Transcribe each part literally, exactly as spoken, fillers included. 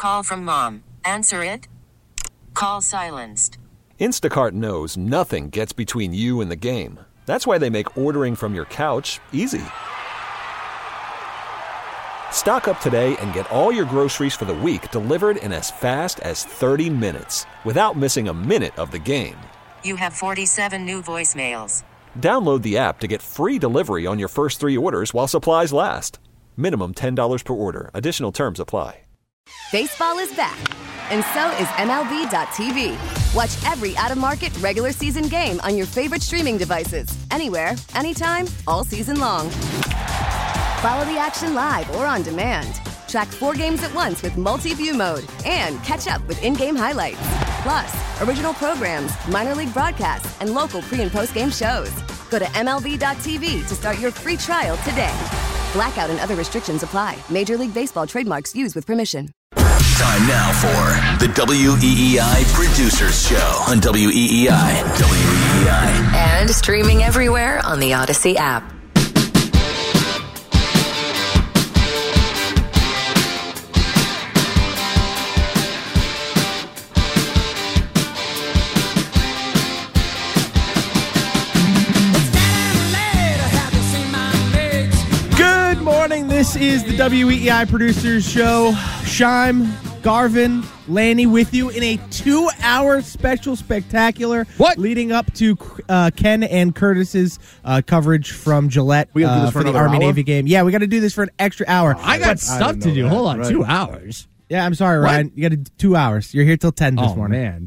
Call from mom. Answer it. Call silenced. Instacart knows nothing gets between you and the game. That's why they make ordering from your couch easy. Stock up today and get all your groceries for the week delivered in as fast as thirty minutes without missing a minute of the game. You have forty-seven new voicemails. Download the app to get free delivery on your first three orders while supplies last. Minimum ten dollars per order. Additional terms apply. Baseball is back, and so is M L B dot T V. Watch every out-of-market regular season game on your favorite streaming devices, anywhere, anytime, all season long. Follow the action live or on demand. Track four games at once with multi-view mode and catch up with in-game highlights. Plus, original programs, minor league broadcasts, and local pre- and post-game shows. Go to M L B dot T V to start your free trial today. Blackout and other restrictions apply. Major League Baseball trademarks used with permission. Time now for the W E E I Producers Show on W E E I. W E E I. And streaming everywhere on the Odyssey app. Good morning. This is the W E E I Producers Show. Shime, Garvin, Lanny with you in a two-hour special spectacular. What? Leading up to uh, Ken and Curtis's uh, coverage from Gillette We gotta do uh, this for for the another Army hour? Navy game. Yeah, we got to do this for an extra hour. I got But- stuff to do. that. Hold on, Right. two hours. Yeah, I'm sorry, What? Ryan. You got to do two hours. You're here till ten this Oh morning. man,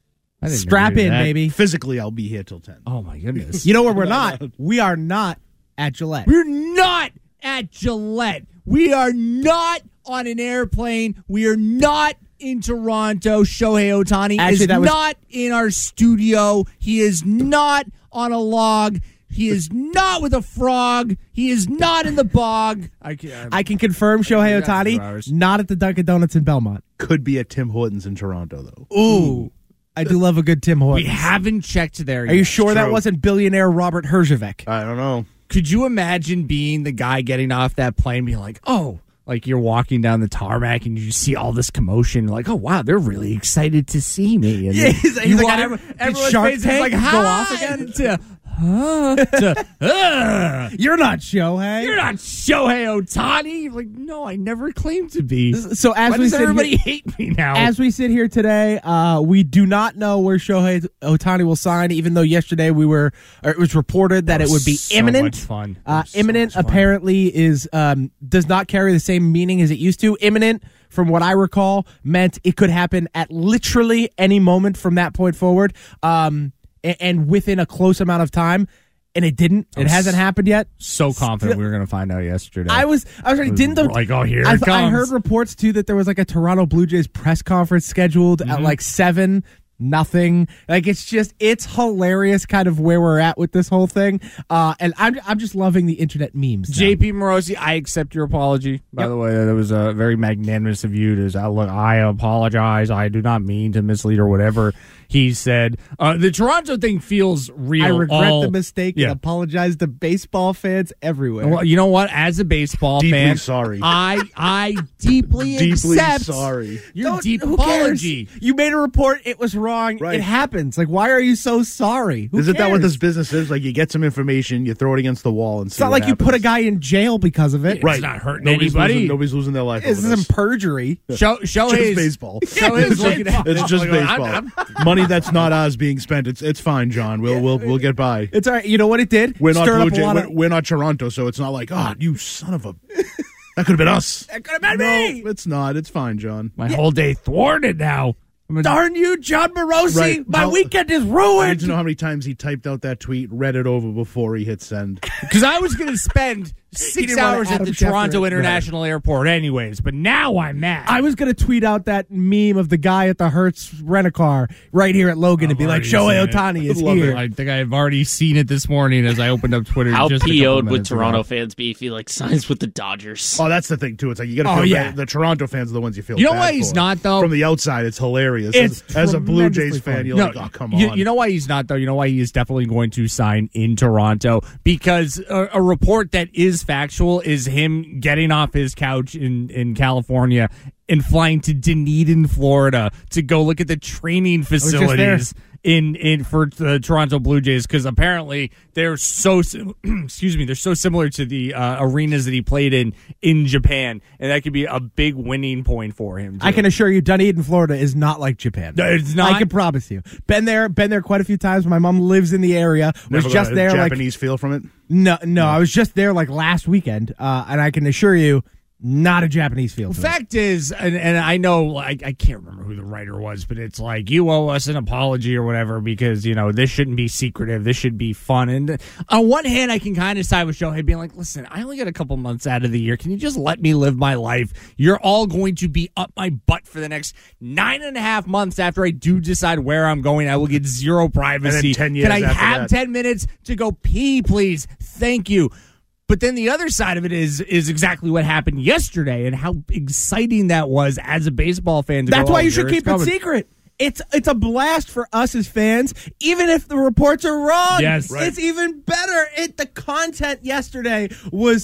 I didn't Strap know you in, did that. baby. Physically, I'll be here till ten. Oh my goodness. You know where we're not? We are not at Gillette. We're not at Gillette. We are not on an airplane. We are not in Toronto. Shohei Ohtani Actually, is that was- not in our studio. He is not on a log. He is not with a frog. He is not in the bog. I can't. I can confirm Shohei We got two Ohtani hours. not at the Dunkin' Donuts in Belmont. Could be at Tim Hortons in Toronto, though. Ooh. I do love a good Tim we Hortons. haven't checked there Are yet. you sure that True. wasn't billionaire Robert Herjavec? I don't know. Could you imagine being the guy getting off that plane and being like, oh, like you're walking down the tarmac and you see all this commotion, like, oh, wow, they're really excited to see me. And Yeah, then he's- he's you like, walk- I- every- did everyone's Shark face is Tank like, go hi, off again? To, huh, to, uh, You're not Shohei. you're not Shohei Ohtani. Like, no, I never claimed to be. So as Why we does sit everybody here, hate me now? as we sit here today, uh, we do not know where Shohei Ohtani will sign. Even though yesterday we were, or it was reported that, That it would was be so imminent. much fun. That Uh, was so imminent much fun. apparently is um, does not carry the same meaning as it used to. Imminent, from what I recall, meant it could happen at literally any moment from that point forward, um, and, and within a close amount of time. And it didn't. It was hasn't happened yet. so confident we were going to find out yesterday. I was, I was ready. Didn't the, like, oh, here I, it comes. I heard reports too that there was like a Toronto Blue Jays press conference scheduled Mm-hmm. at like seven. Nothing. Like it's just, it's hilarious, kind of where we're at with this whole thing. Uh, and I'm, I'm just loving the internet memes. now. J P Morosi, I accept your apology. By Yep. the way, that was uh, very magnanimous of you. To, uh, look, I apologize. I do not mean to mislead or whatever he said. Uh, the Toronto thing feels real. I regret all- the mistake yeah. and apologize to baseball fans everywhere. Well, you know what? As a baseball Deeply fan, sorry. I I deeply, Deeply accept sorry. your Don't- deep who cares? apology. You made a report. It was wrong. Right. It happens. Like, why are you so sorry? Who Isn't that what cares? this business is? Like, you get some information, you throw it against the wall, and see It's not what like you put a happens. guy in jail because of it. It's Right. not hurting nobody's anybody. Losing, nobody's losing their life. This over isn't this. perjury. Show Shohei's Just baseball. Shohei's looking at It's just Like, baseball. I'm- Money that's not ours being spent. It's it's fine, John. We'll we'll we'll get by. It's all right. You know what it did? We're not Stirred Blue up a Jay, lot we're, of- we're not Toronto, so it's not like, oh, you son of a. That could have been us. That could have been No, me. it's not. It's fine, John. My whole day thwarted now. I'm a- Darn you, John Morosi. Right. My How- weekend is I need ruined. to know how many times he typed out that tweet, read it over before he hit send. Because I was going to spend six didn't want hours at Adam the Schefter. Toronto Right. International Airport anyways, but now I'm mad. I was going to tweet out that meme of the guy at the Hertz rent-a-car right here at Logan and be like, Shohei Ohtani is Love here. I think I've already seen it this morning as I opened up Twitter. How just a couple P O'd would minutes Toronto ago. fans be if he like signs with the Dodgers? Oh, that's the thing too. It's like you got to Oh, feel yeah. bad. The Toronto fans are the ones you feel. You know bad why he's for. not, though? From the outside, it's hilarious. It's as, as a Blue tremendously Jays fan, funny. you're No, like, oh come you, on. you know why he's not, though? You know why he is definitely going to sign in Toronto? Because a, a report that is is factual is him getting off his couch in, in California and flying to Dunedin, Florida to go look at the training facilities in in for the Toronto Blue Jays, because apparently they're so excuse me they're so similar to the uh, arenas that he played in in Japan, and that could be a big winning point for him too. I can assure you, Dunedin, Florida is not like Japan. No, it's not. I can promise you. Been there, been there quite a few times. My mom lives in the area. Was Never just got a there. Japanese like, feel from it. No, no, I was just there like last weekend, uh, and I can assure you, not a Japanese feel. The to fact is, and, and I know, I, I can't remember who the writer was, but it's like, you owe us an apology or whatever, because, you know, this shouldn't be secretive. This should be fun. And on one hand, I can kind of side with Shohei being like, listen, I only got a couple months out of the year. Can you just let me live my life? You're all going to be up my butt for the next nine and a half months after I do decide where I'm going. I will get zero privacy. And then ten years Can I after have that. ten minutes to go pee, please? Thank you. But then the other side of it is is exactly what happened yesterday and how exciting that was as a baseball fan. To That's go, why oh, you should here keep it's it secret. It's it's a blast for us as fans, even if the reports are wrong. Yes. Right. It's even better. It the content yesterday was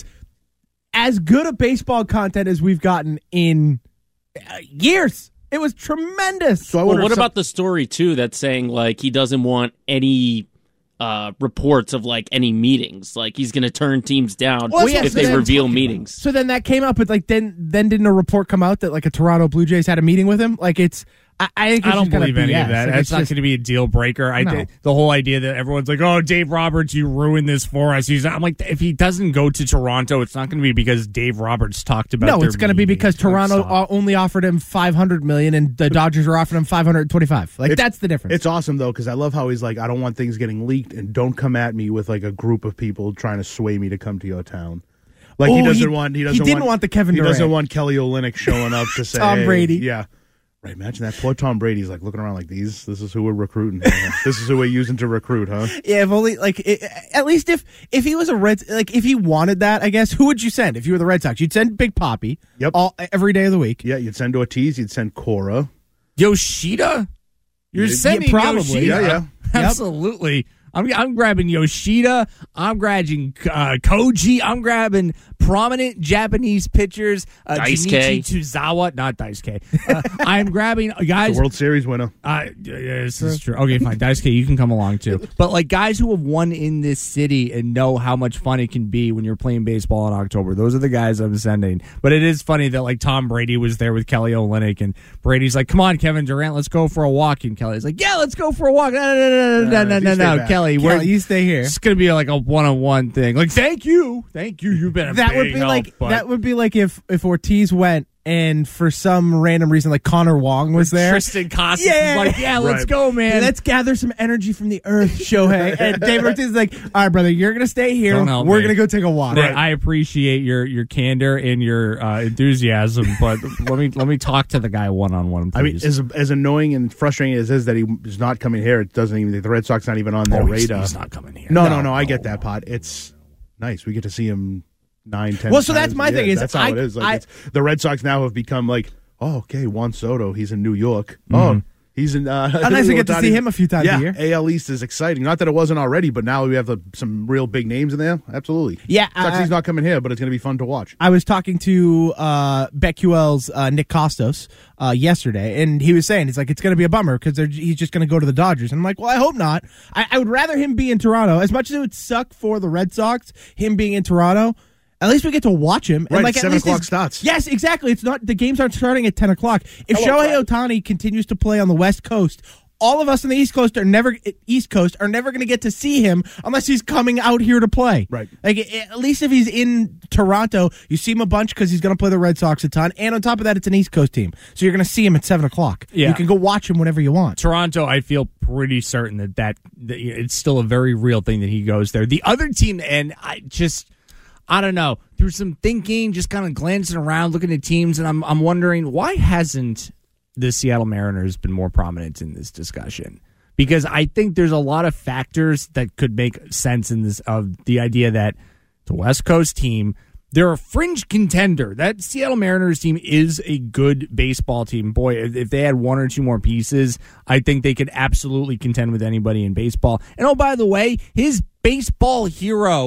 as good a baseball content as we've gotten in uh, years. It was tremendous. So I Well, wonder what if some- about the story too that's saying like he doesn't want any uh, reports of like any meetings? Like he's going to turn teams down Well, yeah, if so they then- reveal meetings. So then that came up, but like then then didn't a report come out that like a Toronto Blue Jays had a meeting with him? Like it's I, I think it's I don't just gonna believe any B S. of that. Like, That's it's not just- going to be a deal breaker. I No. think the whole idea that everyone's like, "Oh, Dave Roberts, you ruined this for us." He's, I'm like, if he doesn't go to Toronto, it's not going to be because Dave Roberts talked about. No, their it's going to be meeting. because That Toronto sucks. uh, only offered him five hundred million dollars and the Dodgers are offering him five hundred twenty-five. Like It's- that's the difference. It's awesome though, because I love how he's like, I don't want things getting leaked, and don't come at me with like a group of people trying to sway me to come to your town. Like he Oh, doesn't he- want. He he doesn't didn't want, want the Kevin He doesn't Durant. want Kelly Olynyk showing up to say Tom hey, Brady. Yeah. Right, imagine that. Poor Tom Brady's like looking around like these. This is who we're recruiting. Huh? This is who we're using to recruit, huh? Yeah, if only like it, at least if if he was a Red like if he wanted that, I guess who would you send if you were the Red Sox? You'd send Big Papi. Yep. All every day of the week. Yeah, you'd send Ortiz. You'd send Cora. Yoshida. You're Yeah, sending probably. Yoshida. Yeah, yeah. Absolutely. I'm, I'm grabbing Yoshida. I'm grabbing uh, Koji. I'm grabbing prominent Japanese pitchers. Uh, Daisuke. Junichi Tsuzawa. Not Daisuke. Uh, I'm grabbing uh, guys. The World Series winner. Uh, yeah, this is true. Okay, fine. Daisuke, you can come along too. But like guys who have won in this city and know how much fun it can be when you're playing baseball in October. Those are the guys I'm sending. But it is funny that like Tom Brady was there with Kelly Olynyk, and Brady's like, "Come on, Kevin Durant, let's go for a walk." And Kelly's like, "Yeah, let's go for a walk." No, no, no, no, no, no, you no, stay no, back. Kelly, we're Kelly, you stay here. It's gonna be like a one-on-one thing. Like, thank you, thank you. You've been a That big would be help, like but that would be like if if Ortiz went and for some random reason like Connor Wong was there. Tristan Costas Yeah. is like, "Yeah, let's Right. go, man." Let's gather some energy from the earth, Shohei. And Dave Ortiz is like, all right, brother, you're gonna stay here. Don't help We're me. gonna go take a walk. Nick, I appreciate your your candor and your uh, enthusiasm, but let me let me talk to the guy one on one. I mean, as as annoying and frustrating as it is that he is not coming here, it doesn't even the Red Sox not even on their Oh, he's, radar. he's not coming here. No, no, no, I get that part. It's nice. We get to see him nine, ten. Well, so times. that's my Yeah, thing is that's how I- it is. Like I- it's, the Red Sox now have become like, oh, okay, Juan Soto, he's in New York. Oh, he's in. Uh, How nice we get to see him a few times a yeah, year. A L East is exciting. Not that it wasn't already, but now we have the, some real big names in there. Absolutely. Yeah, Sucks I- he's not coming here, but it's going to be fun to watch. I was talking to uh, BetQL's uh, Nick Costos uh, yesterday, and he was saying, he's like, it's going to be a bummer because he's just going to go to the Dodgers. And I'm like, well, I hope not. I, I would rather him be in Toronto. As much as it would suck for the Red Sox, him being in Toronto, at least we get to watch him. Right, and like, at seven least o'clock his- starts. Yes, exactly. It's not the games aren't starting at ten o'clock. If Hello, Shohei Ohtani continues to play on the West Coast, all of us on the East Coast are never East Coast are never going to get to see him unless he's coming out here to play. Right. Like at least if he's in Toronto, you see him a bunch because he's going to play the Red Sox a ton, and on top of that, it's an East Coast team, so you're going to see him at seven o'clock. Yeah. You can go watch him whenever you want. Toronto, I feel pretty certain that, that that it's still a very real thing that he goes there. The other team, and I just, I don't know, through some thinking, just kind of glancing around, looking at teams, and I'm I'm wondering why hasn't the Seattle Mariners been more prominent in this discussion? Because I think there's a lot of factors that could make sense in this of the idea that the West Coast team, they're a fringe contender. That Seattle Mariners team is a good baseball team. Boy, if if they had one or two more pieces, I think they could absolutely contend with anybody in baseball. And oh, by the way, his baseball hero,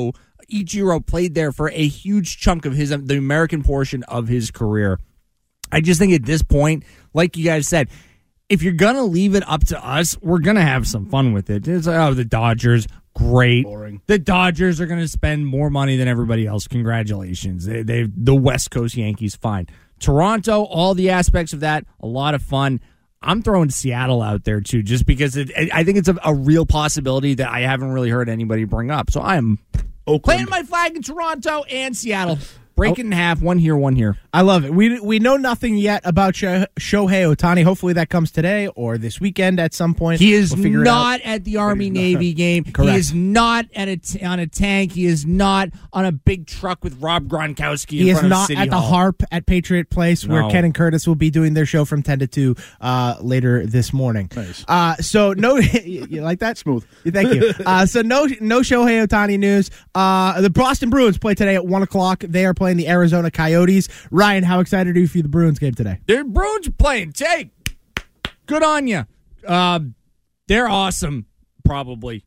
Ichiro played there for a huge chunk of his the American portion of his career. I just think at this point, like you guys said, if you're going to leave it up to us, we're going to have some fun with it. It's like, oh, the Dodgers, great. Boring. The Dodgers are going to spend more money than everybody else. Congratulations. They, they the West Coast Yankees, fine. Toronto, all the aspects of that, a lot of fun. I'm throwing Seattle out there, too, just because it, I think it's a, a real possibility that I haven't really heard anybody bring up. So I'm Oakland. planting my flag in Toronto and Seattle. Break it in half, one here, one here. I love it. We we know nothing yet about Shohei Ohtani. Hopefully that comes today or this weekend at some point. He is we'll not at the Army-Navy game. Correct. He is not at a t- on a tank. He is not on a big truck with Rob Gronkowski in He is front of not City at the Hall. Harp at Patriot Place, where No. Ken and Curtis will be doing their show from ten to two uh, later this morning. Nice. Uh, so no, you like that? Smooth. Thank you. Uh, so no, no Shohei Ohtani news. Uh, the Boston Bruins play today at one o'clock. They are playing the Arizona Coyotes. Ryan, how excited are you for the Bruins game today? The Bruins are playing. Take. Good on you. Uh, they're awesome, probably.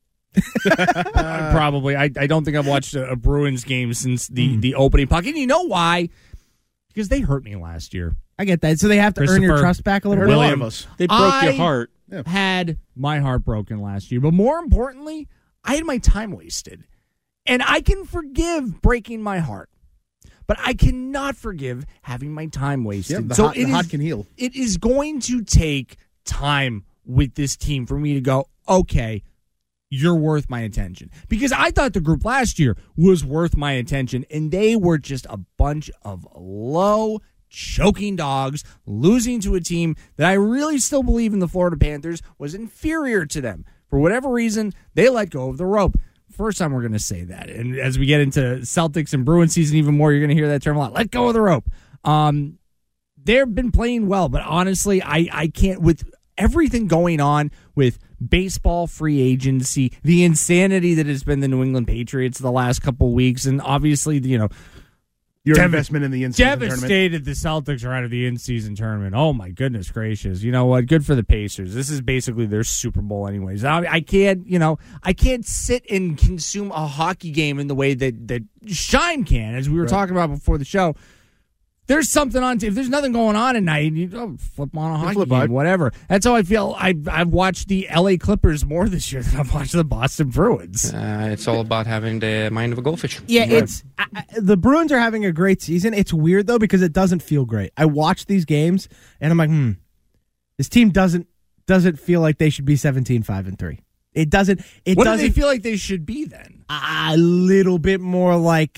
uh, probably. I, I don't think I've watched a, a Bruins game since the, Mm. the opening puck. And you know why? Because they hurt me last year. I get that. So they have to earn your Christopher, trust back a little Hurt bit. a lot William. of us. They broke I your heart. had my heart broken last year. But more importantly, I had my time wasted. And I can forgive breaking my heart. But I cannot forgive having my time wasted. Yep, the so hot- it the hot is- can heal. It is going to take time with this team for me to go, okay, you're worth my attention. Because I thought the group last year was worth my attention, and they were just a bunch of low, choking dogs losing to a team that I really still believe in the Florida Panthers was inferior to them. For whatever reason, they let go of the rope. First time we're going to say that. And as we get into Celtics and Bruins season even more, you're going to hear that term a lot. Let go of the rope. Um, they've been playing well, but honestly, I, I can't, with everything going on with baseball free agency, the insanity that has been the New England Patriots the last couple of weeks, and obviously, you know, Your Dev- investment in the in-season tournament. devastated the Celtics are out of the in-season tournament. Oh, my goodness gracious. You know what? Good for the Pacers. This is basically their Super Bowl anyways. I, I can't, you know, I can't sit and consume a hockey game in the way that, that Shine can, as we were Right. talking about before the show. There's something on. If there's nothing going on at night, you oh, flip on a hockey flip game, on. whatever. That's how I feel. I, I've watched the L A Clippers more this year than I've watched the Boston Bruins. Uh, it's all about having the mind of a goldfish. Yeah, it's I, I- the Bruins are having a great season. It's weird though because it doesn't feel great. I watch these games and I'm like, hmm, this team doesn't doesn't feel like they should be seventeen five and three. It doesn't. It What do doesn't they feel like they should be then? a little bit more like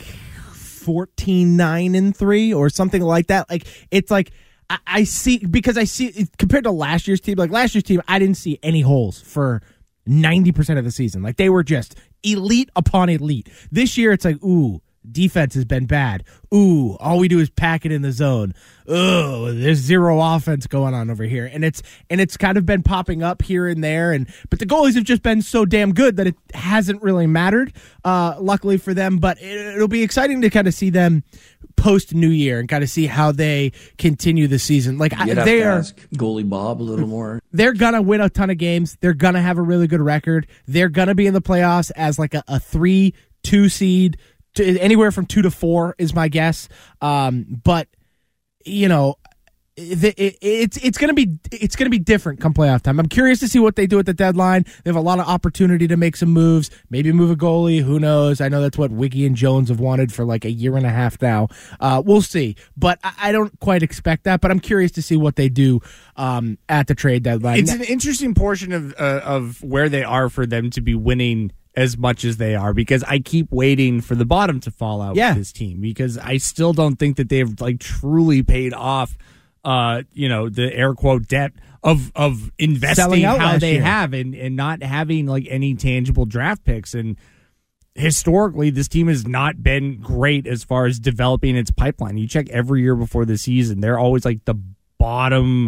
fourteen nine and three or something like that. Like it's like I, I see because I see it, compared to last year's team. Like last year's team, I didn't see any holes for ninety percent of the season. Like they were just elite upon elite. This year, it's like ooh. Defense has been bad. Ooh, all we do is pack it in the zone. Oh, there's zero offense going on over here, and it's and it's kind of been popping up here and there. And but the goalies have just been so damn good that it hasn't really mattered. Uh, luckily for them, but it, it'll be exciting to kind of see them post New Year and kind of see how they continue the season. Like I, You'd have they to are. ask goalie Bob a little more. They're gonna win a ton of games. They're gonna have a really good record. They're gonna be in the playoffs as like a, a three, two seed. To, anywhere from two to four is my guess. Um, but you know, it, it, it's it's gonna be it's gonna be different come playoff time. I'm curious to see what they do at the deadline. They have a lot of opportunity to make some moves. Maybe move a goalie. Who knows? I know that's what Wiggy and Jones have wanted for like a year and a half now. Uh, we'll see. But I, I don't quite expect that. But I'm curious to see what they do um, at the trade deadline. It's an interesting portion of uh, of where they are for them to be winning as much as they are, because I keep waiting for the bottom to fall out Yeah. with this team, because I still don't think that they've like truly paid off uh you know the air quote debt of of investing Selling out how last they year. have and and not having like any tangible draft picks. And historically this team has not been great as far as developing its pipeline. You check every year before the season, they're always like the bottom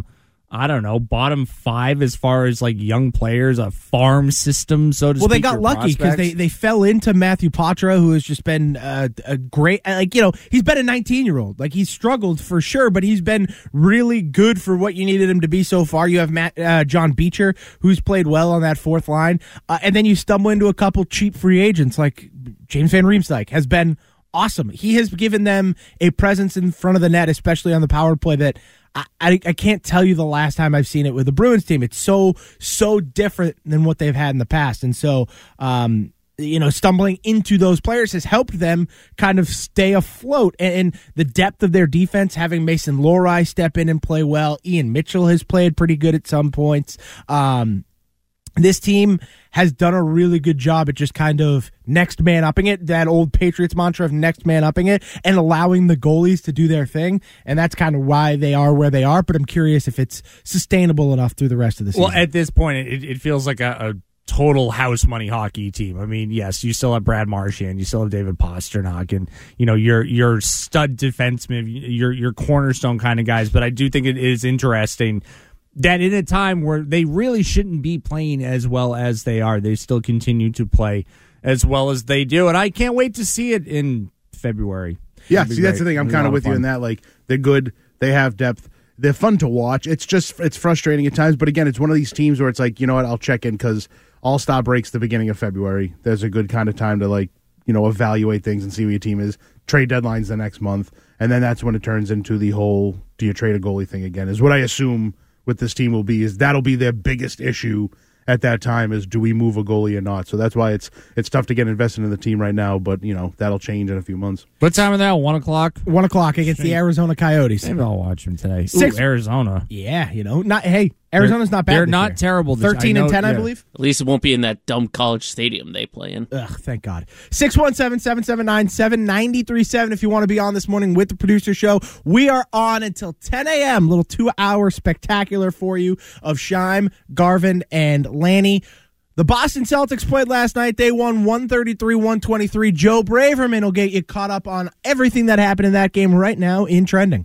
I don't know, bottom five as far as like young players, a farm system, so to well, speak. Well, they got lucky because they, they fell into Matthew Poitras, who has just been uh, a great, like, you know, he's been a nineteen-year-old. Like, he's struggled for sure, but he's been really good for what you needed him to be so far. You have Matt, uh, John Beecher, who's played well on that fourth line. Uh, and then you stumble into a couple cheap free agents, like James Van Riemsdyk has been awesome. He has given them a presence in front of the net, especially on the power play, that I, I, I can't tell you the last time I've seen it with the Bruins team. It's so, so different than what they've had in the past. And so, um, you know, stumbling into those players has helped them kind of stay afloat. And, and the depth of their defense, having Mason Lohrei step in and play well. Ian Mitchell has played pretty good at some points. Um, this team has done a really good job at just kind of next man upping it, that old Patriots mantra of next man upping it, and allowing the goalies to do their thing. And that's kind of why they are where they are. But I'm curious if it's sustainable enough through the rest of the season. Well, at this point, it, it feels like a, a total house money hockey team. I mean, yes, you still have Brad Marchand, you still have David Pastrnak, and you know your your stud defenseman, your your cornerstone kind of guys. But I do think it is interesting that in a time where they really shouldn't be playing as well as they are, they still continue to play as well as they do. And I can't wait to see it in February. Yeah, see, that's the thing. I'm kind of with you in that. Like, they're good. They have depth. They're fun to watch. It's just, it's frustrating at times. But again, it's one of these teams where it's like, you know what, I'll check in because All-Star breaks the beginning of February. There's a good kind of time to, like, you know, evaluate things and see where your team is. Trade deadline's the next month. And then that's when it turns into the whole, do you trade a goalie thing again, is what I assume with this team will be, is that'll be their biggest issue at that time, is do we move a goalie or not? So that's why it's it's tough to get invested in the team right now, but you know that'll change in a few months. What time is that? One o'clock. One o'clock against the Arizona Coyotes. Maybe I'll watch them today. Six, Ooh, Arizona. Yeah, you know, not hey, Arizona's they're, not bad. They're this not year. terrible. This, Thirteen I know, and ten, yeah. I believe. At least it won't be in that dumb college stadium they play in. Ugh, thank God. six one seven, seven seven nine, seven nine three seven if you want to be on this morning with the producer show. We are on until ten a.m. Little two-hour spectacular for you of Scheim, Garvin, and Lanny. The Boston Celtics played last night. They won one thirty-three one twenty-three. Joe Braverman will get you caught up on everything that happened in that game right now in Trending.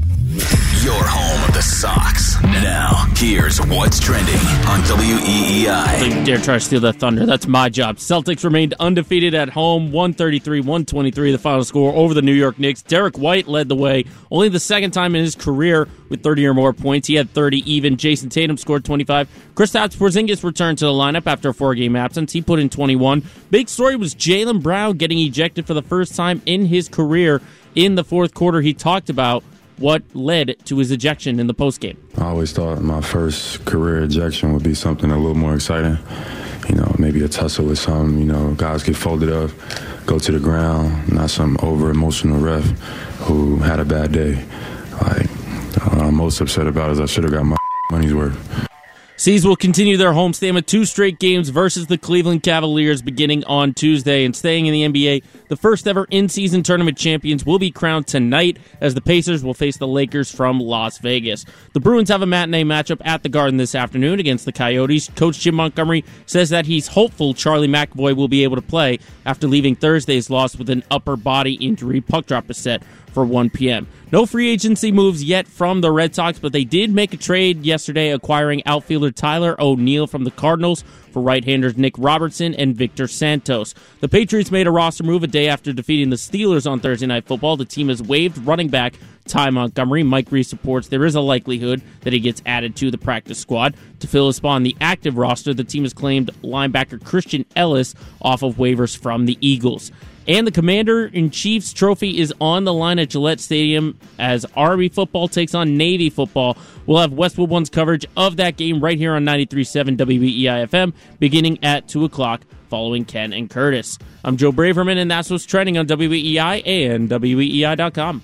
Your home of the Sox. Now, here's what's trending on W E E I. Don't dare try to steal that thunder. That's my job. Celtics remained undefeated at home, one thirty-three one twenty-three, the final score over the New York Knicks. Derek White led the way, only the second time in his career with thirty or more points. He had thirty even. Jason Tatum scored twenty-five. Kristaps Porzingis returned to the lineup after a four-game absence. He put in twenty-one. Big story was Jaylen Brown getting ejected for the first time in his career in the fourth quarter. He talked about what led to his ejection in the postgame. I always thought my first career ejection would be something a little more exciting. You know, maybe a tussle with some, you know, guys get folded up, go to the ground, not some over-emotional ref who had a bad day. Like, what I'm most upset about is I should have got my money's worth. C's will continue their homestand with two straight games versus the Cleveland Cavaliers beginning on Tuesday. And staying in the N B A, the first ever in-season tournament champions will be crowned tonight as the Pacers will face the Lakers from Las Vegas. The Bruins have a matinee matchup at the Garden this afternoon against the Coyotes. Coach Jim Montgomery says that he's hopeful Charlie McAvoy will be able to play after leaving Thursday's loss with an upper body injury. Puck drop is set for one p.m. No free agency moves yet from the Red Sox, but they did make a trade yesterday acquiring outfielder Tyler O'Neill from the Cardinals for right-handers Nick Robertson and Victor Santos. The Patriots made a roster move a day after defeating the Steelers on Thursday Night Football. The team has waived running back Ty Montgomery. Mike Reese supports there is a likelihood that he gets added to the practice squad. To fill a spot on the active roster, the team has claimed linebacker Christian Ellis off of waivers from the Eagles. And the Commander-in-Chief's trophy is on the line at Gillette Stadium as Army football takes on Navy football. We'll have Westwood One's coverage of that game right here on ninety-three point seven W E E I F M beginning at two o'clock following Ken and Curtis. I'm Joe Braverman, and that's what's trending on W E E I and W E E I dot com.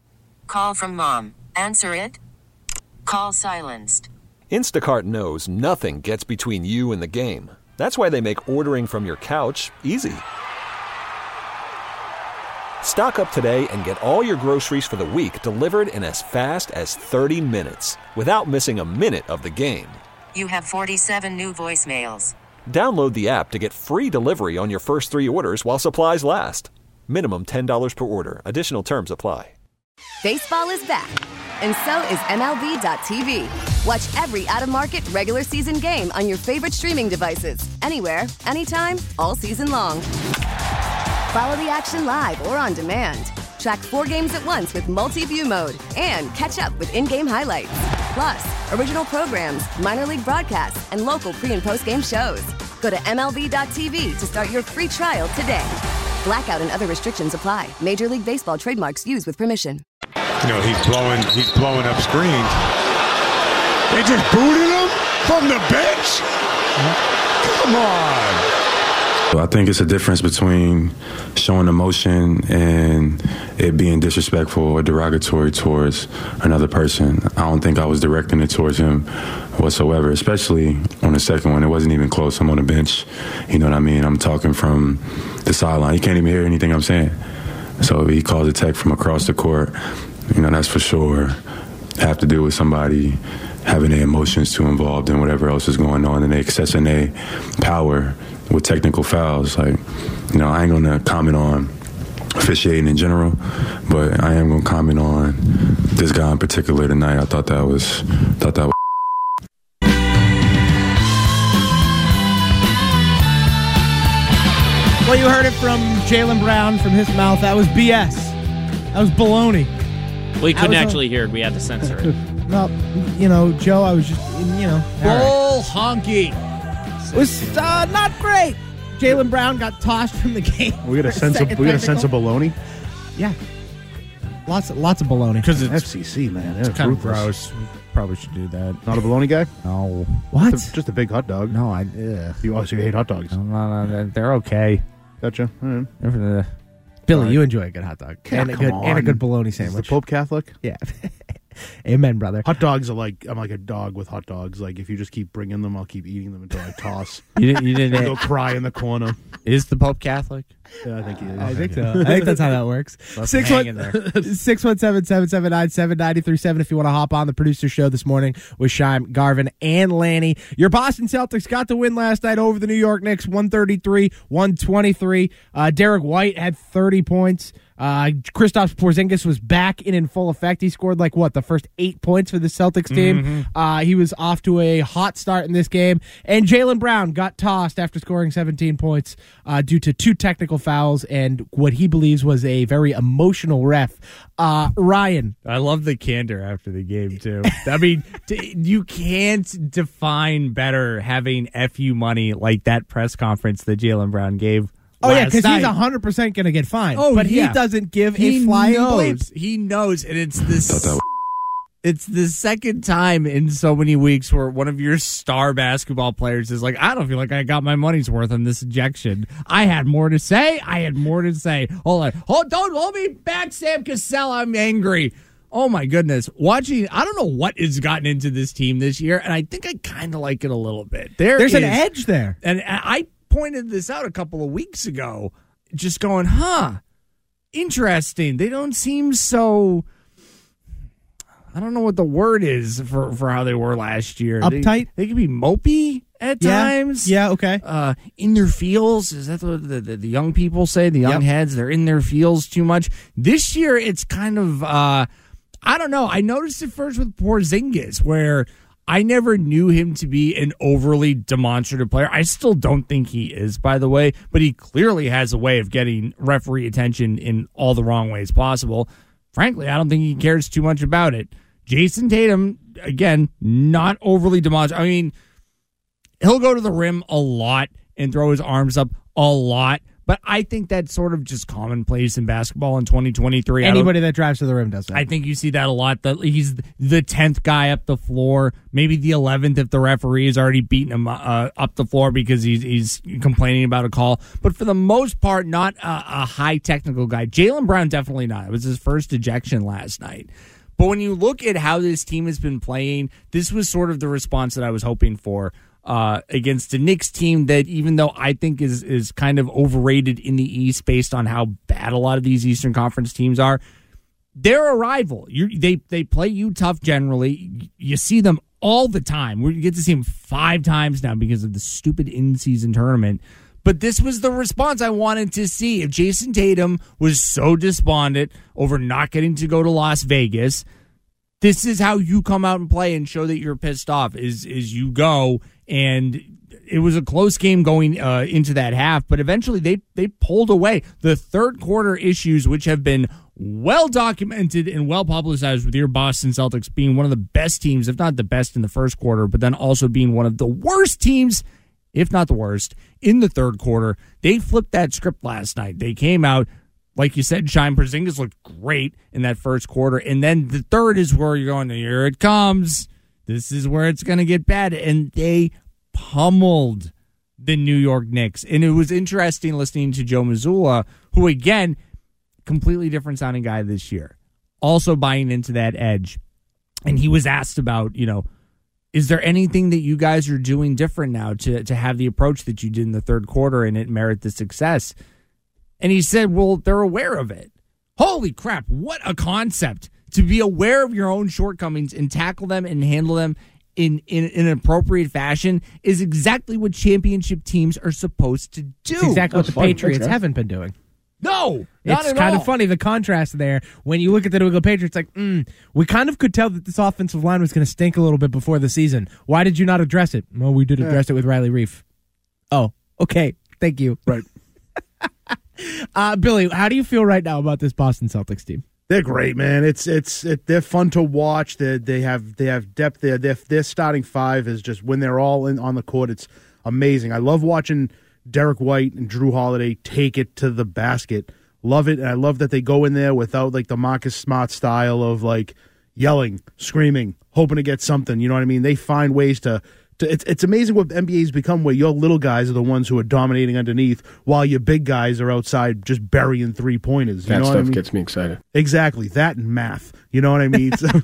Call from mom. Answer it. Call silenced. Instacart knows nothing gets between you and the game. That's why they make ordering from your couch easy. Stock up today and get all your groceries for the week delivered in as fast as thirty minutes without missing a minute of the game. You have forty-seven new voicemails. Download the app to get free delivery on your first three orders while supplies last. Minimum ten dollars per order. Additional terms apply. Baseball is back, and so is M L B dot T V. Watch every out-of-market regular season game on your favorite streaming devices. Anywhere, anytime, all season long. Follow the action live or on demand. Track four games at once with multi-view mode and catch up with in-game highlights. Plus, original programs, minor league broadcasts, and local pre- and post-game shows. Go to M L B dot T V to start your free trial today. Blackout and other restrictions apply. Major League Baseball trademarks used with permission. You know, he's blowing, he's blowing up screens. They just booted him from the bench? Come on. I think it's a difference between showing emotion and it being disrespectful or derogatory towards another person. I don't think I was directing it towards him whatsoever, especially on the second one. It wasn't even close. I'm on the bench. You know what I mean? I'm talking from the sideline. He can't even hear anything I'm saying. So he calls a tech from across the court. You know, that's for sure. Have to do with somebody having their emotions too involved in whatever else is going on and they accessing their power with technical fouls. Like, you know, I ain't going to comment on officiating in general, but I am going to comment on this guy in particular tonight. I thought that was, thought that was. Well, you heard it from Jaylen Brown from his mouth. That was B S. That was baloney. We couldn't actually a- hear it. We had to censor it. Well, you know, Joe, I was just, you know. Bull right. honky. It was uh, not great. Jaylen Brown got tossed from the game. We got a sense of we got a sense of baloney. Yeah, lots of lots of baloney. Because it's F C C, man. It's kind of gross. We probably should do that. Not a baloney guy? No. What? Just a, just a big hot dog. No, I. Ugh. You also hate hot dogs. No, no, no, they're okay. Gotcha. All right. Uh, Billy, right. You enjoy a good hot dog yeah, and a good on. and a good bologna sandwich. Is the Pope Catholic? Yeah. Amen, brother. Hot dogs are like I'm like a dog with hot dogs. Like if you just keep bringing them, I'll keep eating them until I toss. You didn't. You didn't go cry in the corner. Is the Pope Catholic? Yeah, I think he is. I think so. I think that's how that works. Six one six one seven seven seven nine seven ninety three seven. If you want to hop on the producer show this morning with Shime, Garvin, and Lanny. Your Boston Celtics got the win last night over the New York Knicks, one thirty three, one twenty three. Uh, Derek White had thirty points. Uh, Kristaps Porzingis was back in in full effect. He scored like what the first eight points for the Celtics team. Mm-hmm. Uh, he was off to a hot start in this game, and Jaylen Brown got tossed after scoring seventeen points uh, due to two technical fouls and what he believes was a very emotional ref. Uh, Ryan, I love the candor after the game too. I mean, t- you can't define better having F U money like that press conference that Jaylen Brown gave. Oh, yeah, because he's night. one hundred percent going to get fined. Oh, but yeah. he doesn't give he a flying knows. bleep. He knows, and it's this. It's the second time in so many weeks where one of your star basketball players is like, I don't feel like I got my money's worth on this ejection. I had more to say. I had more to say. Hold on. Hold, don't hold me back, Sam Cassell. I'm angry. Oh, my goodness. Watching, I don't know what has gotten into this team this year, and I think I kind of like it a little bit. There There's is, an edge there. And I pointed this out a couple of weeks ago, just going, huh, interesting. They don't seem so, I don't know what the word is for, for how they were last year. Uptight? They, they can be mopey at yeah. times. Yeah, okay. Uh, in their feels, is that what the, the, the young people say? The young yep. heads, they're in their feels too much. This year, it's kind of, uh, I don't know. I noticed it first with Porzingis, where I never knew him to be an overly demonstrative player. I still don't think he is, by the way, but he clearly has a way of getting referee attention in all the wrong ways possible. Frankly, I don't think he cares too much about it. Jason Tatum, again, not overly demonstrative. I mean, he'll go to the rim a lot and throw his arms up a lot, but I think that's sort of just commonplace in basketball in twenty twenty-three. Anybody that drives to the rim does that. I think you see that a lot. That he's the tenth guy up the floor, maybe the eleventh if the referee has already beaten him uh, up the floor because he's he's complaining about a call. But for the most part, not a, a high technical guy. Jaylen Brown, definitely not. It was his first ejection last night. But when you look at how this team has been playing, this was sort of the response that I was hoping for. Uh, against a Knicks team that, even though I think is is kind of overrated in the East based on how bad a lot of these Eastern Conference teams are, they're a rival. You, they they play you tough generally. You see them all the time. We get to see them five times now because of the stupid in-season tournament. But this was the response I wanted to see. If Jason Tatum was so despondent over not getting to go to Las Vegas, this is how you come out and play and show that you're pissed off. Is is you go, and it was a close game going uh, into that half, but eventually they they pulled away. The third quarter issues, which have been well documented and well publicized, with your Boston Celtics being one of the best teams, if not the best in the first quarter, but then also being one of the worst teams, if not the worst, in the third quarter. They flipped that script last night. They came out, like you said, Shine Porzingis looked great in that first quarter, and then the third is where you're going, here it comes. This is where it's going to get bad, and they pummeled the New York Knicks. And it was interesting listening to Joe Mazzulla, who, again, completely different sounding guy this year, also buying into that edge. And he was asked about, you know, is there anything that you guys are doing different now to, to have the approach that you did in the third quarter and it merit the success? And he said, well, they're aware of it. Holy crap, what a concept, to be aware of your own shortcomings and tackle them and handle them in, in, in an appropriate fashion is exactly what championship teams are supposed to do. It's exactly what That's the fun. Patriots Okay. haven't been doing. No, not it's at kind all. of funny, the contrast there. When you look at the New England Patriots, like, mm, we kind of could tell that this offensive line was going to stink a little bit before the season. Why did you not address it? Well, we did Yeah. address it with Riley Reif. Oh, okay. Thank you. Right. uh, Billy, how do you feel right now about this Boston Celtics team? They're great, man. It's it's it, they're fun to watch. They they have they have depth there. Their their starting five is just, when they're all in on the court, it's amazing. I love watching Derek White and Drew Holiday take it to the basket. Love it, and I love that they go in there without like the Marcus Smart style of like yelling, screaming, hoping to get something. You know what I mean? They find ways to. to it's it's amazing what N B A's become, where your little guys are the ones who are dominating underneath, while your big guys are outside just burying three pointers. You That know stuff what I mean? gets me excited. Exactly, that and math. You know what I mean? So,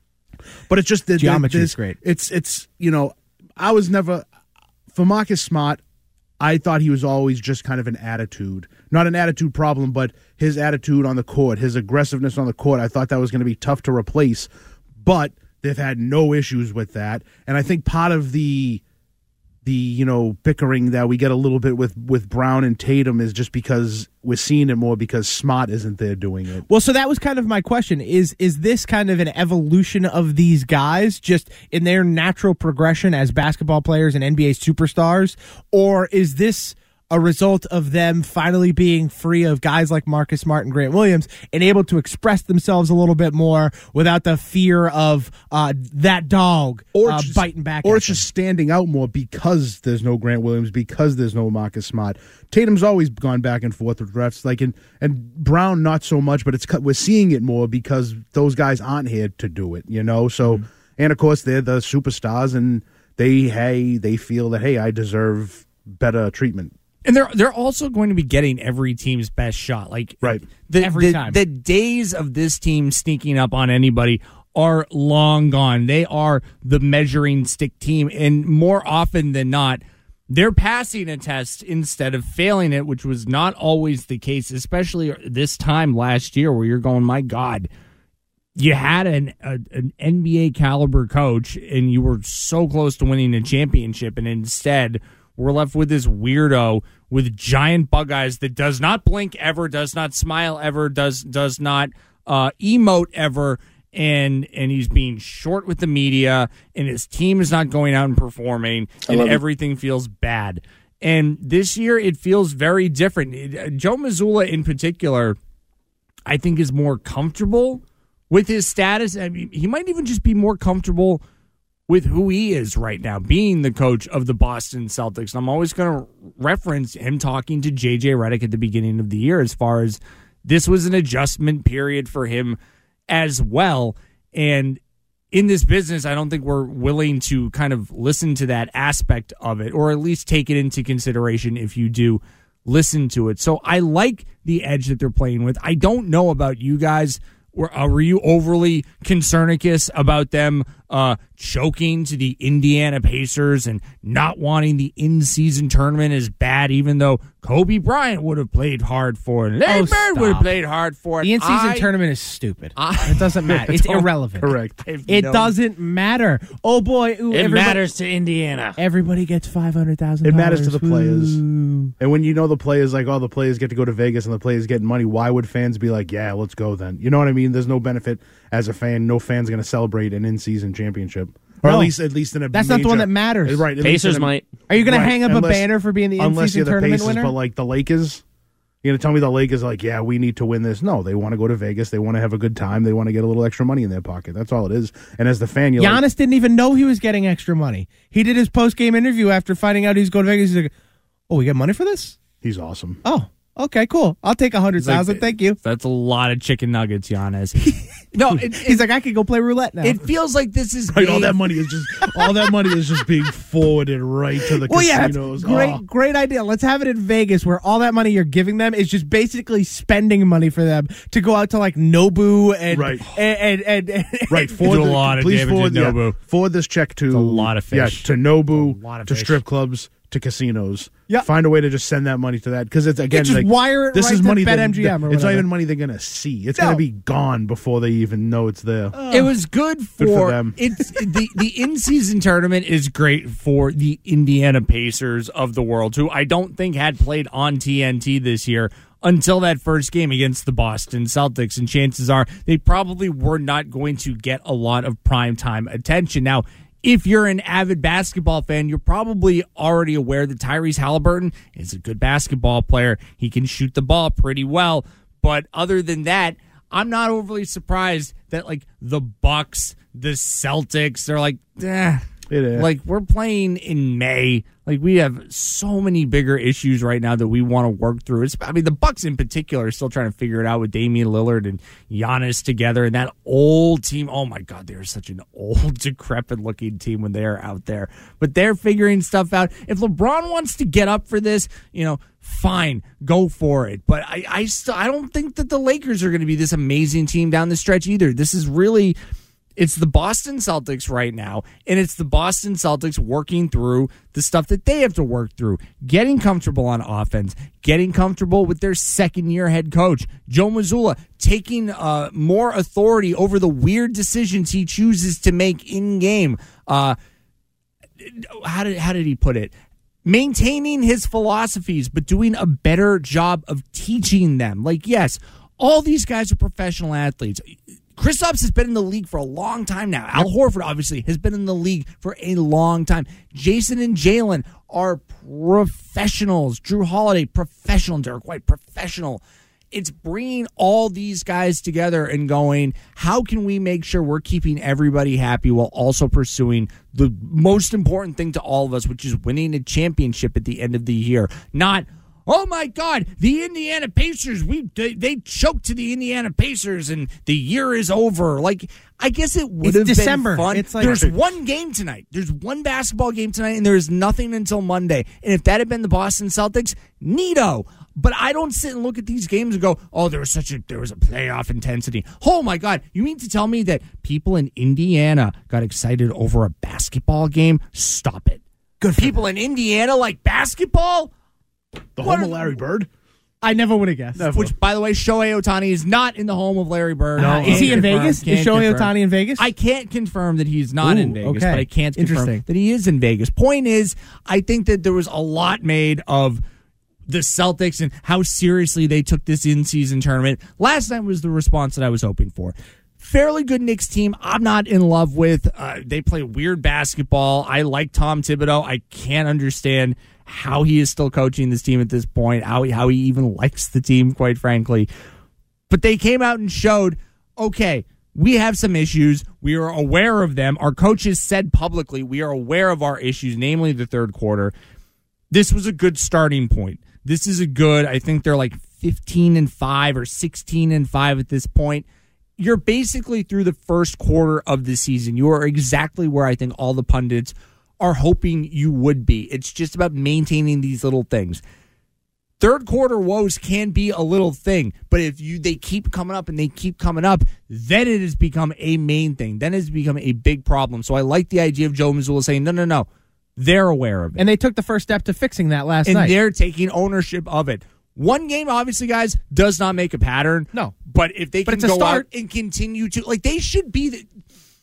but it's just that Geometry there's- is great. It's it's you know, I was never for Marcus Smart. I thought he was always just kind of an attitude, not an attitude problem, but his attitude on the court, his aggressiveness on the court. I thought that was going to be tough to replace, but they've had no issues with that. And I think part of the the you know bickering that we get a little bit with with Brown and Tatum is just because we're seeing it more because Smart isn't there doing it. Well, so that was kind of my question. Is is this kind of an evolution of these guys just in their natural progression as basketball players and N B A superstars? Or is this a result of them finally being free of guys like Marcus Smart and Grant Williams and able to express themselves a little bit more without the fear of uh, that dog Or uh, just, biting back or at it's just standing out more because there's no Grant Williams, because there's no Marcus Smart. Tatum's always gone back and forth with refs, like and and Brown not so much, but it's we're seeing it more because those guys aren't here to do it, you know. So mm-hmm. and of course they're the superstars, and they hey they feel that hey I deserve better treatment. And they're they're also going to be getting every team's best shot. Like right. the, every the, time. The days of this team sneaking up on anybody are long gone. They are the measuring stick team, and more often than not, they're passing a test instead of failing it, which was not always the case, especially this time last year where you're going, my God, you had an a, an N B A caliber coach and you were so close to winning a championship, and instead we're left with this weirdo with giant bug eyes that does not blink ever, does not smile ever, does does not uh, emote ever, and and he's being short with the media, and his team is not going out and performing, and everything feels bad. And this year it feels very different. It, Joe Mazzulla in particular, I think, is more comfortable with his status. I mean, he might even just be more comfortable with who he is right now, being the coach of the Boston Celtics. And I'm always going to reference him talking to J J Redick at the beginning of the year as far as this was an adjustment period for him as well. And in this business, I don't think we're willing to kind of listen to that aspect of it, or at least take it into consideration if you do listen to it. So I like the edge that they're playing with. I don't know about you guys. Were, uh, were you overly concernicus about them uh, choking to the Indiana Pacers and not wanting the in-season tournament as bad, even though Kobe Bryant would have played hard for it? Larry Oh, Bird would have stop. played hard for it. The in-season I- tournament is stupid. I- it doesn't matter. It's irrelevant. Correct. It No. doesn't matter. Oh, boy. Ooh, It everybody- matters to Indiana. Everybody gets five hundred thousand It dollars. matters to the players. Ooh. And when you know the players, like, oh, the players get to go to Vegas and the players get money, why would fans be like, yeah, let's go then? You know what I mean? There's no benefit. as a fan, no fan's going to celebrate an in-season championship. Or No. at least, at least in a That's major, not the one that matters. Right. at Pacers least in a- might. Are you going Right, to hang up unless- a banner for being the unless in-season you're the tournament Pacers, winner? but like the Lakers, you're going to tell me the Lakers are like, yeah, we need to win this. No, they want to go to Vegas. They want to have a good time. They want to get a little extra money in their pocket. That's all it is. And as the fan, you're Giannis like, didn't even know he was getting extra money. He did his post-game interview after finding out he's going to Vegas. He's like, oh, we get money for this? he's awesome. Oh, okay, cool. I'll take a hundred thousand. Like, Thank you. That's a lot of chicken nuggets, Giannis. No, it, He's like, I could go play roulette now. it feels like this is Right, all being- that money is just all that money is just being forwarded right to the well, yeah, it's casinos. great, Oh. great idea. Let's have it in Vegas, where all that money you're giving them is just basically spending money for them to go out to like Nobu and Right. and and, and, and Right, You forward do a the- lot of please damage forward, at yeah, Nobu. forward this check to a lot of yeah, fish. to Nobu, A lot of to fish. strip clubs, to casinos. Yeah. Find a way to just send that money to that because it's again just like, wire it this right is to money that- BetMGM or it's not whatever. even money they're gonna see. It's No. gonna be gone before they even know it's there. It was good for, Good for them. It's the the in-season tournament is great for the Indiana Pacers of the world, who I don't think had played on T N T this year until that first game against the Boston Celtics, and chances are they probably were not going to get a lot of primetime attention. Now, if you're an avid basketball fan, you're probably already aware that Tyrese Halliburton is a good basketball player. He can shoot the ball pretty well, but other than that, I'm not overly surprised that like the Bucks, the Celtics, they're like, eh. It is. Like we're playing in May. Like we have so many bigger issues right now that we want to work through. It's, I mean, the Bucks in particular are still trying to figure it out with Damian Lillard and Giannis together, and that old team. Oh my God, they're such an old, decrepit-looking team when they're out there. But they're figuring stuff out. If LeBron wants to get up for this, you know, fine, go for it. But I, I still, I don't think that the Lakers are going to be this amazing team down the stretch either. This is really. It's the Boston Celtics right now, and it's the Boston Celtics working through the stuff that they have to work through, getting comfortable on offense, getting comfortable with their second-year head coach, Joe Mazzulla, taking uh, more authority over the weird decisions he chooses to make in-game. Uh, how did how did he put it? Maintaining his philosophies, but doing a better job of teaching them. Like, yes, all these guys are professional athletes. Kristaps has been in the league for a long time now. Al Horford, obviously, has been in the league for a long time. Jason and Jalen are professionals. Drew Holiday, professional. Derek White, professional. It's bringing all these guys together and going, how can we make sure we're keeping everybody happy while also pursuing the most important thing to all of us, which is winning a championship at the end of the year. Not, oh my God, the Indiana Pacers, we they, they choked to the Indiana Pacers and the year is over. Like, I guess it would It's have December. been fun. It's like- There's one game tonight. There's one basketball game tonight, and there is nothing until Monday. And if that had been the Boston Celtics, neato. But I don't sit and look at these games and go, oh, there was such a there was a playoff intensity. Oh my God. You mean to tell me that people in Indiana got excited over a basketball game? Stop it. Good people in Indiana like basketball? The What home are- of Larry Bird? I never would have guessed. Which, by the way, Shohei Ohtani is not in the home of Larry Bird. No, is he in Confirm, Vegas? Is can't Shohei confirm. Ohtani in Vegas? I can't confirm that he's not in Ooh, Vegas, okay. but I can't confirm Interesting. that he is in Vegas. Point is, I think that there was a lot made of the Celtics and how seriously they took this in-season tournament. Last night was the response that I was hoping for. Fairly good Knicks team. I'm not in love with. Uh, they play weird basketball. I like Tom Thibodeau. I can't understand how he is still coaching this team at this point, how he, how he even likes the team, quite frankly. But they came out and showed, okay, we have some issues. We are aware of them. Our coaches said publicly we are aware of our issues, namely the third quarter. This was a good starting point. This is a good, I think they're like fifteen and five or sixteen and five at this point. You're basically through the first quarter of the season. You are exactly where I think all the pundits are hoping you would be. It's just about maintaining these little things. Third quarter woes can be a little thing, but if you they keep coming up and they keep coming up, then it has become a main thing. Then it has become a big problem. So I like the idea of Joe Mazzulla saying, no, no, no. They're aware of it. And they took the first step to fixing that last and night. And they're taking ownership of it. One game, obviously, guys, does not make a pattern. No. But if they But can it's a go start. out and continue to, like, they should be the,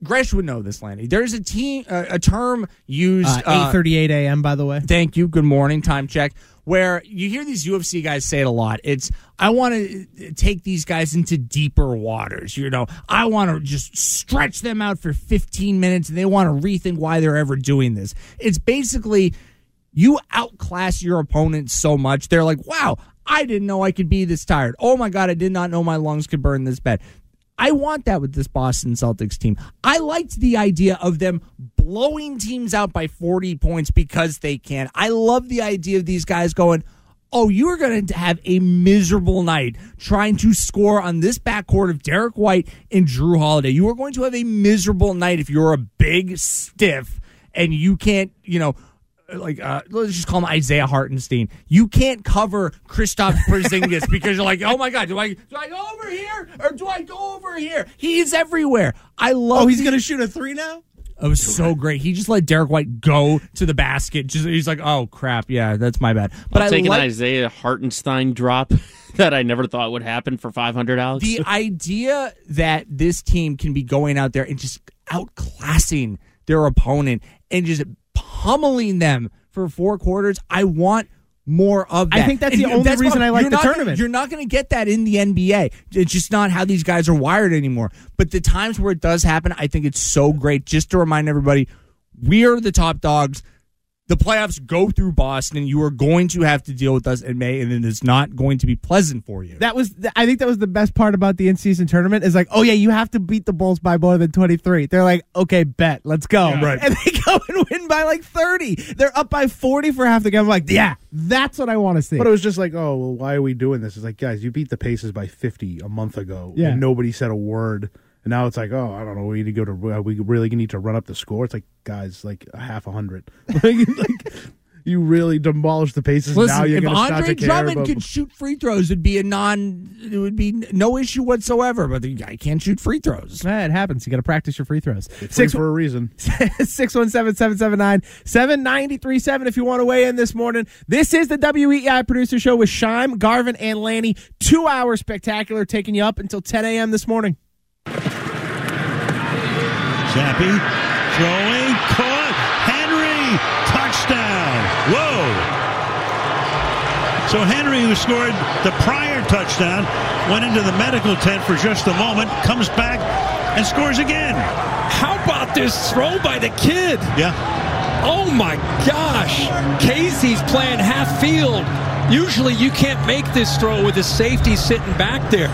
Gresh would know this, Lanny. There's a team, uh, a term used. Uh, eight thirty-eight a.m., by the way. Thank you. Good morning. Time check. Where you hear these U F C guys say it a lot. It's, I want to take these guys into deeper waters. You know, I want to just stretch them out for fifteen minutes, and they want to rethink why they're ever doing this. It's basically you outclass your opponent so much. They're like, wow, I didn't know I could be this tired. Oh, my God, I did not know my lungs could burn this bad. I want that with this Boston Celtics team. I liked the idea of them blowing teams out by forty points because they can. I love the idea of these guys going, oh, you're going to have a miserable night trying to score on this backcourt of Derek White and Drew Holiday. You are going to have a miserable night if you're a big stiff and you can't, you know, like, uh, let's just call him Isaiah Hartenstein. You can't cover Kristaps Porzingis because you're like, oh my God, do I do I go over here or do I go over here? He is everywhere. I love. Oh, he's going to shoot a three now? It was so great. He just let Derek White go to the basket. Just he's like, oh crap, yeah, that's my bad. But I'll I take like, an Isaiah Hartenstein drop that I never thought would happen for five hundred, Alex. The idea that this team can be going out there and just outclassing their opponent and just pummeling them for four quarters, I want more of that. I think that's and the only that's reason why I like you're the not tournament. Gonna, you're not going to get that in the N B A. It's just not how these guys are wired anymore. But the times where it does happen, I think it's so great just to remind everybody, we are the top dogs. The playoffs go through Boston. You are going to have to deal with us in May, and it is not going to be pleasant for you. That was, I think that was the best part about the in-season tournament is like, oh yeah, you have to beat the Bulls by more than twenty-three. They're like, okay, bet, let's go. Yeah, right. And they go and win by like thirty. They're up by forty for half the game. I'm like, yeah, that's what I want to see. But it was just like, oh, well, why are we doing this? It's like, guys, you beat the Pacers by fifty a month ago, Yeah. and nobody said a word. And now it's like, oh, I don't know, we need to go to, we really need to run up the score. It's like, guys, like a half a hundred. like, like, you really demolished the Pacers. Listen, now you're if going to start Andre to care Drummond about. could shoot free throws, it'd be a non. It would be no issue whatsoever. But the guy can't shoot free throws. Eh, it happens. You got to practice your free throws. It's free for a reason. six one seven, seven seven nine, seven nine three seven if you want to weigh in this morning. This is the W E E I Producer Show with Shime, Garvin, and Lanny. Two-hour spectacular taking you up until ten a.m. this morning. Zappy throwing, caught, Henry, touchdown. Whoa. So Henry, who scored the prior touchdown, went into the medical tent for just a moment, comes back and scores again. How about this throw by the kid? Yeah. Oh my gosh. Casey's playing half field. Usually you can't make this throw with the safety sitting back there.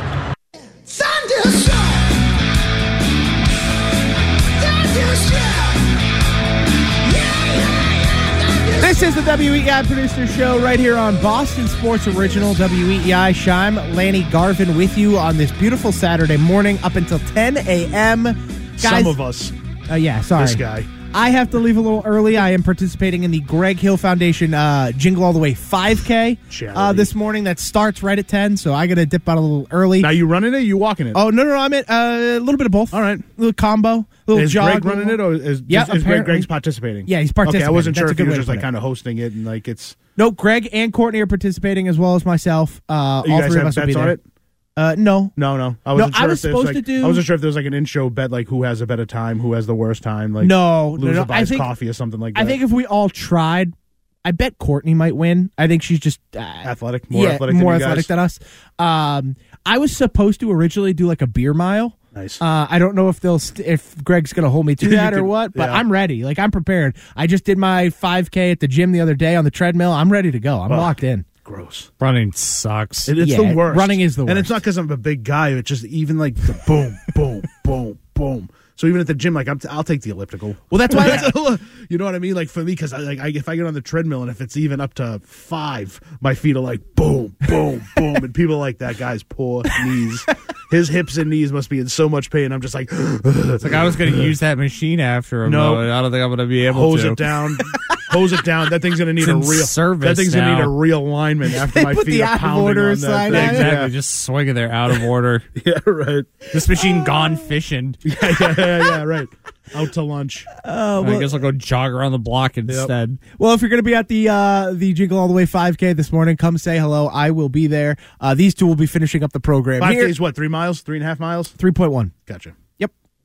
This is the W E E I Producer Show right here on Boston Sports Original. W E E I, Shime, Lanny, Garvin with you on this beautiful Saturday morning up until ten a.m. Guys, Some of us. Uh, yeah, sorry. This guy. I have to leave a little early. I am participating in the Greg Hill Foundation uh, Jingle All the Way five K uh, this morning. That starts right at ten, so I got to dip out a little early. Now, you running it or you walking it? Oh, no, no, no. I'm at uh, a little bit of both. All right. A little combo. A little is jog. Greg running it or is, yeah, is, is Greg Greg's participating? Yeah, he's participating. Okay, I wasn't That's sure a if he good was way just to like put it. kind of hosting it and like it's. Nope, Greg and Courtney are participating as well as myself. Uh, You all guys three of have us will be bets on there. it? Uh, no. No, no. I wasn't No, sure I was if there's, supposed like, to do- I wasn't sure if there was like an in-show bet, like who has a better time, who has the worst time. Like No, no, loser no. I buys think- coffee or something like that. I think if we all tried, I bet Courtney might win. I think she's just uh, athletic, more yeah, athletic, more than you athletic guys. than us. Um, I was supposed to originally do like a beer mile. Nice. Uh, I don't know if they'll st- if Greg's going to hold me to You that or can- what, but yeah. I'm ready. Like I'm prepared. I just did my five K at the gym the other day on the treadmill. I'm ready to go. I'm Ugh. locked in. Gross. Running sucks. It, it's Yeah, the worst. running is the And it's worst. not because I'm a big guy. It's just even like the boom, boom, boom, boom. So even at the gym, like I'm t- I'll take the elliptical. Well, that's why. You know what I mean? Like for me, because I, like I, if I get on the treadmill and if it's even up to five, my feet are like boom, boom, boom, and people are like that guy's poor knees. His hips and knees must be in so much pain. I'm just like, It's like I was going to use that machine after him. No. though. I don't think I'm going to be able hose to. it down, hose it down. That thing's gonna need It's a in real service That thing's gonna now. need a realignment after my Put feet the are out of pounding order on sign that on thing. it. Exactly, just swinging there out of order. Yeah, yeah, right. This machine gone fishing. Yeah, yeah, yeah, yeah, right. Out to lunch. Oh, I guess I'll go jog around the block instead. Well, if you're going to be at the uh, the Jingle All the Way five K this morning, come say hello. I will be there. Uh, these two will be finishing up the program. Five here. K's what? Three miles? Three and a half miles? three point one. Gotcha. Yep.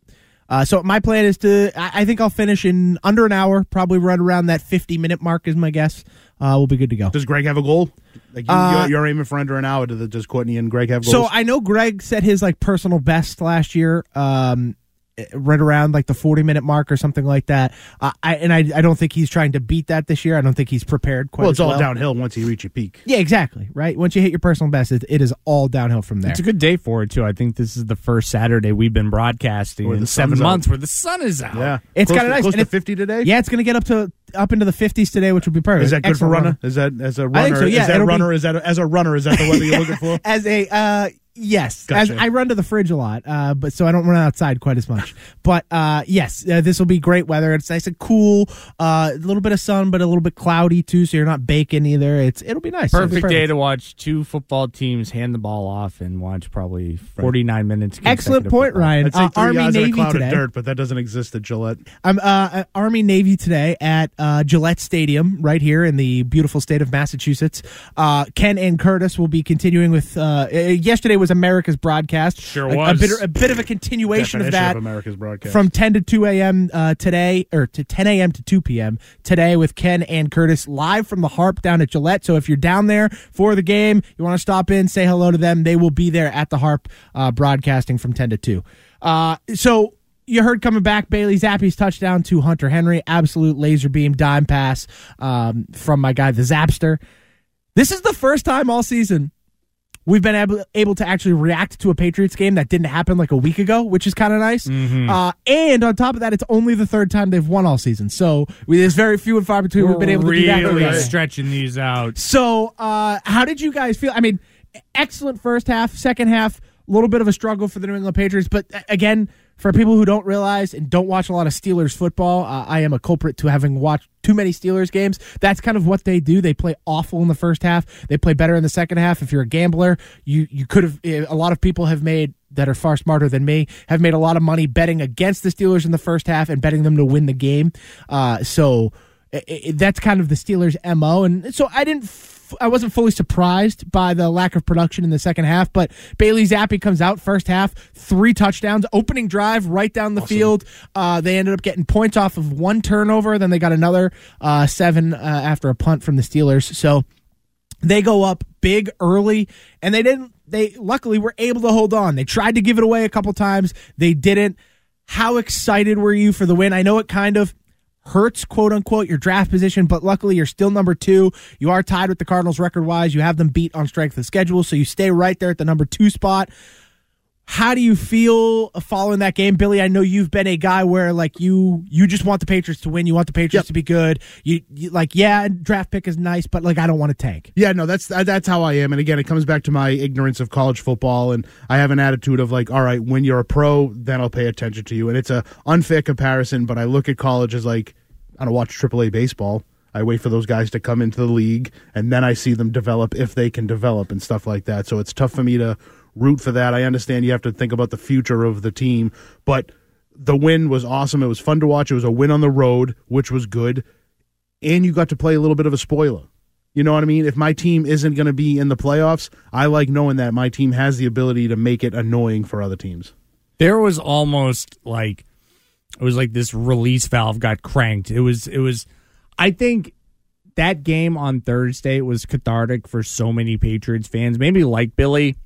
Uh, so my plan is to, I, I think I'll finish in under an hour, probably run around that fifty-minute mark is my guess. Uh, we'll be good to go. Does Greg have a goal? Like you, Uh, you're, you're aiming for under an hour. Does Courtney and Greg have goals? So I know Greg set his like personal best last year, um, right around like the forty minute mark or something like that. Uh, I and I, I don't think he's trying to beat that this year. I don't think he's prepared quite. well, it's as all well. downhill once you reach your peak. Yeah, exactly. Right. Once you hit your personal best, it, it is all downhill from there. It's a good day for it too. I think this is the first Saturday we've been broadcasting Where in the seven sun's months out. where the sun is out. Yeah, It's close kind of to- nice. Close And to it- fifty today. Yeah, it's going to get up to up into the fifties today, which would be perfect. Is that good Excellent for runner? Is that as a runner? I think so, yeah, is that it'll be- runner? Is that as a runner? Is that the weather you're looking for? As a uh, yes, Gotcha. as I run to the fridge a lot, uh, but so I don't run outside quite as much. But uh, yes, uh, this will be great weather. It's nice and cool. Uh, a little bit of sun, but a little bit cloudy too, so you're not baking either. It's it'll be nice. It'll be Perfect day to watch two football teams hand the ball off and watch probably forty-nine minutes. Excellent consecutive point, football. Ryan. I'd say Uh, three Army yards in a Navy cloud today. of dirt, but that doesn't exist at Gillette. I'm uh, at Army Navy today at uh, Gillette Stadium, right here in the beautiful state of Massachusetts. Uh, Ken and Curtis will be continuing with. Uh, uh, yesterday was America's broadcast. Sure a, was. a bit, a bit of a continuation of Definition that. of America's broadcast. From ten to two a.m. Uh, today, or to ten a.m. to two p.m. today with Ken and Curtis live from the Harp down at Gillette. So if you're down there for the game, you want to stop in, say hello to them. They will be there at the Harp uh, broadcasting from ten to two. Uh, so. You heard coming back, Bailey Zappi's touchdown to Hunter Henry. Absolute laser beam dime pass um, from my guy, the Zapster. This is the first time all season we've been able, able to actually react to a Patriots game that didn't happen like a week ago, which is kind of nice. Mhm. Uh, and on top of that, it's only the third time they've won all season. So we, there's very few and far between we've been able to do that. Really together. stretching these out. So uh, how did you guys feel? I mean, excellent first half, second half, a little bit of a struggle for the New England Patriots. But uh, again, for people who don't realize and don't watch a lot of Steelers football, uh, I am a culprit to having watched too many Steelers games. That's kind of what they do. They play awful in the first half. They play better in the second half. If you're a gambler, you you could have. A lot of people have made that are far smarter than me have made a lot of money betting against the Steelers in the first half and betting them to win the game. Uh, so it, it, that's kind of the Steelers' M O. And so I didn't. F- I wasn't fully surprised by the lack of production in the second half, but Bailey Zappi comes out first half, three touchdowns, opening drive right down the Awesome. field. Uh, they ended up getting points off of one turnover. Then they got another uh, seven uh, after a punt from the Steelers. So they go up big early, and they didn't. They luckily were able to hold on. They tried to give it away a couple times. They didn't. How excited were you for the win? I know it kind of hurts, quote unquote, your draft position, but luckily you're still number two. You are tied with the Cardinals record wise. You have them beat on strength of schedule, so you stay right there at the number two spot. How do you feel following that game, Billy? I know you've been a guy where like you you just want the Patriots to win. You want the Patriots Yep. to be good. You, you like yeah, draft pick is nice, but like I don't want to tank. Yeah, no, that's that's how I am. And again, it comes back to my ignorance of college football, and I have an attitude of like, all right, when you're a pro, then I'll pay attention to you. And it's a unfair comparison, but I look at college as like, I don't watch triple A baseball. I wait for those guys to come into the league, and then I see them develop if they can develop and stuff like that. So it's tough for me to root for that. I understand you have to think about the future of the team, but the win was awesome. It was fun to watch. It was a win on the road, which was good, and you got to play a little bit of a spoiler. You know what I mean? If my team isn't going to be in the playoffs, I like knowing that my team has the ability to make it annoying for other teams. There was almost like it was like this release valve got cranked. It was it was I think that game on Thursday was cathartic for so many Patriots fans, maybe like Billy,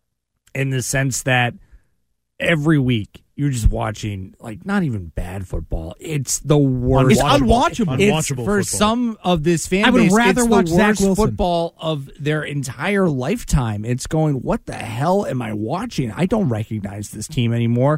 in the sense that every week you're just watching like not even bad football. It's the worst. It's unwatchable. It's, Unwatchable for football. some of this fan I would base, rather it's watch the Zach worst Wilson. football of their entire lifetime. It's going, what the hell am I watching? I don't recognize this team anymore.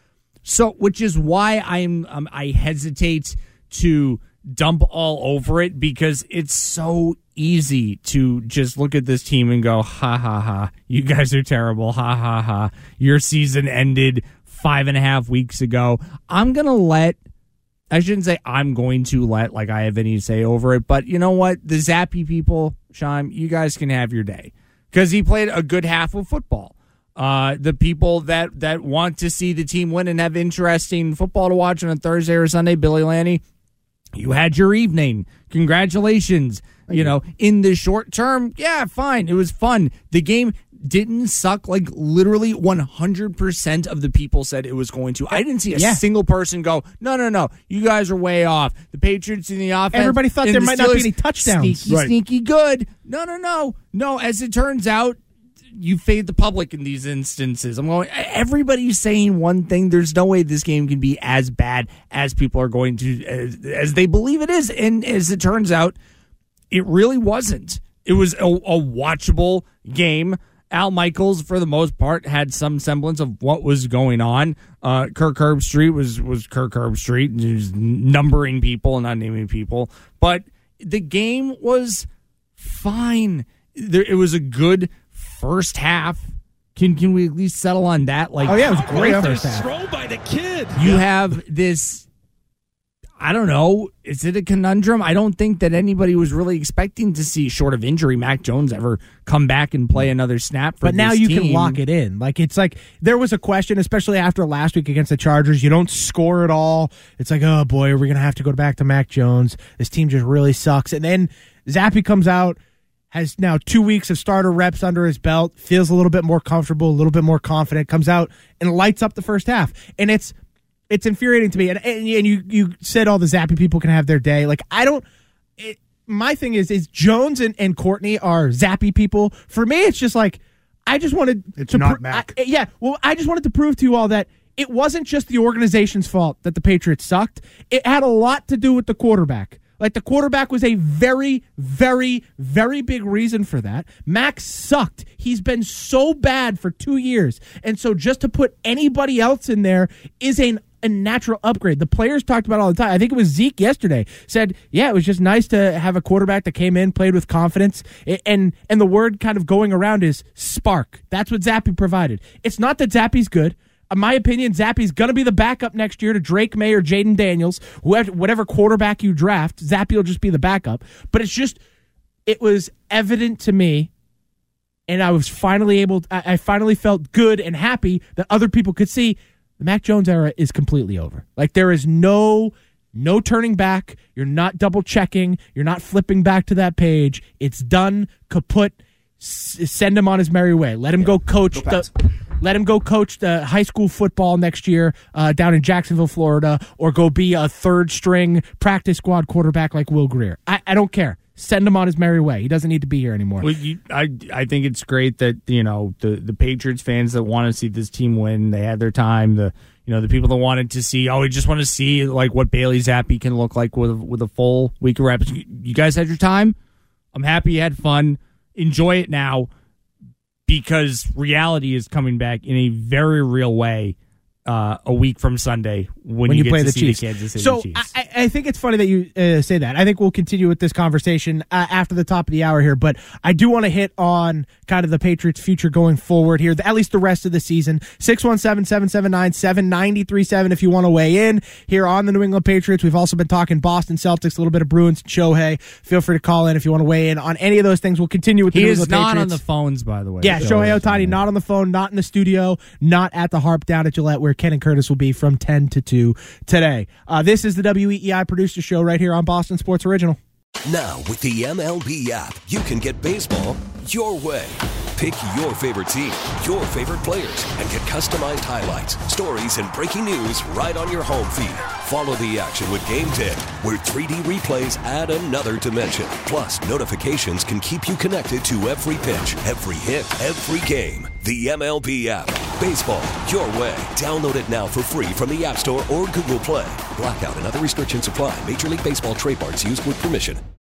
So, which is why I'm um, I hesitate to dump all over it, because it's so easy to just look at this team and go, ha ha ha, you guys are terrible, ha ha ha, your season ended five and a half weeks ago. I'm gonna let I shouldn't say I'm going to let like I have any say over it, but you know what, the Zappy people, Sean, you guys can have your day, because he played a good half of football. Uh, the people that, that want to see the team win and have interesting football to watch on a Thursday or Sunday, Billy Lanny, you had your evening. Congratulations. You know, in the short term, yeah, fine. It was fun. The game didn't suck like literally one hundred percent of the people said it was going to. I didn't see a Yeah. single person go, no, no, no, you guys are way off. The Patriots in the offense. Everybody thought and there the might not be Steelers, any touchdowns. Sneaky, Right. sneaky good. No, no, no. No, as it turns out, you fade the public in these instances. I'm going, everybody's saying one thing. There's no way this game can be as bad as people are going to, as, as they believe it is. And as it turns out, it really wasn't. It was a, a watchable game. Al Michaels, for the most part, had some semblance of what was going on. Uh, Kirk Herbstreit was was Kirk Herbstreit. He was numbering people and not naming people. But the game was fine. There, it was a good first half. Can can we at least settle on that? Like, Oh, yeah, it was great What a first half. throw by the kid. you have this, I don't know, is it a conundrum? I don't think that anybody was really expecting to see, short of injury, Mac Jones ever come back and play another snap for But now this you team. can lock it in. Like, it's like there was a question, especially after last week against the Chargers. You don't score at all. It's like, oh boy, are we going to have to go back to Mac Jones? This team just really sucks. And then Zappe comes out, has now two weeks of starter reps under his belt, feels a little bit more comfortable, a little bit more confident, comes out and lights up the first half. And it's it's infuriating to me. And, and, and you you said all the Zappe people can have their day. Like, I don't. It, my thing is, is Jones and, and Courtney are Zappe people. For me, it's just like, I just wanted It's to not pr- Mac. I, yeah, well, I just wanted to prove to you all that it wasn't just the organization's fault that the Patriots sucked. It had a lot to do with the quarterback. Like, the quarterback was a very, very, very big reason for that. Max sucked. He's been so bad for two years. And so just to put anybody else in there is a, a natural upgrade. The players talked about it all the time. I think it was Zeke yesterday said, yeah, it was just nice to have a quarterback that came in, played with confidence. And, and the word kind of going around is spark. That's what Zappe provided. It's not that Zappe's good. In my opinion, Zappe's going to be the backup next year to Drake May or Jaden Daniels, whoever, whatever quarterback you draft. Zappe will just be the backup. But it's just, it was evident to me, and I was finally able, I, I finally felt good and happy that other people could see the Mac Jones era is completely over. Like, there is no, no turning back. You're not double checking. You're not flipping back to that page. It's done, kaput. S- send him on his merry way. Let him yeah. go coach go the. Let him go coach the high school football next year uh, down in Jacksonville, Florida, or go be a third-string practice squad quarterback like Will Grier. I, I don't care. Send him on his merry way. He doesn't need to be here anymore. Well, you, I I think it's great that, you know, the, the Patriots fans that want to see this team win, they had their time. The you know the people that wanted to see, oh, we just want to see like what Bailey Zappe can look like with with a full week of reps. You, you guys had your time. I'm happy you had fun. Enjoy it now. Because reality is coming back in a very real way uh, a week from Sunday when, when you, you get play to the see Chiefs. the Kansas City so Chiefs. I, I think it's funny that you uh, say that. I think we'll continue with this conversation uh, after the top of the hour here, but I do want to hit on kind of the Patriots' future going forward here, at least the rest of the season. six one seven, seven seven nine, seven nine three seven if you want to weigh in here on the New England Patriots. We've also been talking Boston Celtics, a little bit of Bruins, Shohei. Feel free to call in if you want to weigh in on any of those things. We'll continue with the he New is England not Patriots. on the phones, by the way. Yeah, Shohei Ohtani not on the phone, not in the studio, not at the Harp down at Gillette, where Ken and Curtis will be from ten to two today. Uh, this is the W E E I Producer Show right here on Boston Sports Original. Now, with the M L B app, you can get baseball your way. Pick your favorite team, your favorite players, and get customized highlights, stories, and breaking news right on your home feed. Follow the action with Game ten, where three D replays add another dimension. Plus, notifications can keep you connected to every pitch, every hit, every game. The M L B app. Baseball your way. Download it now for free from the App Store or Google Play. Blackout and other restrictions apply. Major League Baseball trademarks used with permission.